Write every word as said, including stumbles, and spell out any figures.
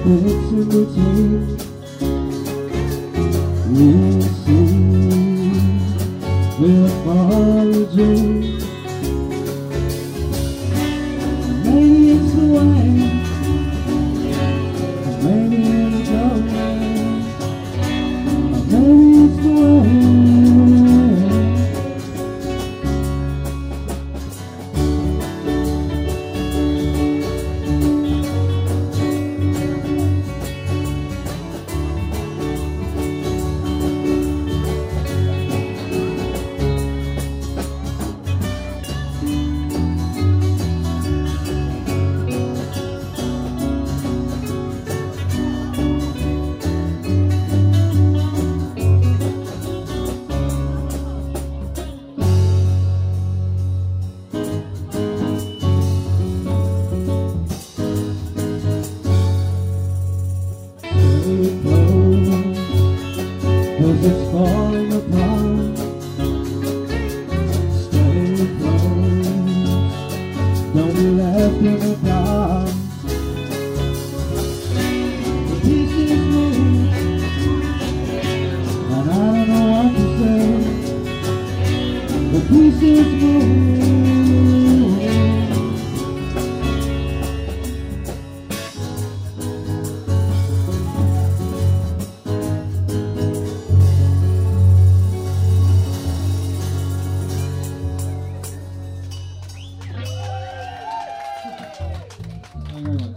It's in between. We'll see. We'll follow dream. Maybe it's the way. Maybe it's the way. Maybe it's the way. Cause it's falling apart. Stay close. Don't be left in the dark. The pieces move, and I don't know what to say. The pieces move. Thank you very much.